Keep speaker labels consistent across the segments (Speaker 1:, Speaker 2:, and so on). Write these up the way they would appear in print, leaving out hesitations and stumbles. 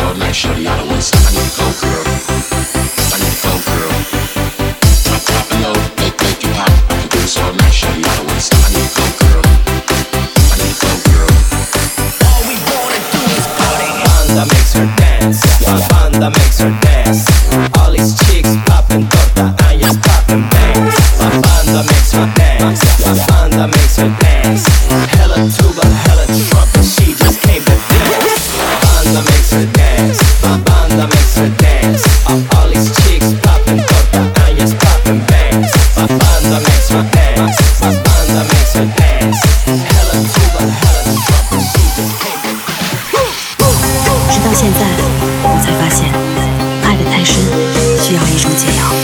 Speaker 1: so nice, shorty, I don't want to stop. I need to go, girl. I need to go, girl. Drop it low, make you hot. I can do it so nice, shorty, I don't want to stop. I need to go, girl. I need to go, girl.
Speaker 2: All we wanna do is party. Banda makes her dance. Banda makes her dance. All these chicks popping torta and just popping bangs. Banda makes her dance. Banda makes her dance. Hella tuba, hella trumpet, she just came to dance. Banda makes her dance. Banda makes her dance. All these chicks popping torta and just popping bangs. Banda makes her dance. Banda makes her dance. Hella tuba, hella trumpet, she just came to dance.
Speaker 3: 直到现在，我才发现，爱得太深，需要一种解药。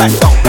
Speaker 2: 摆动。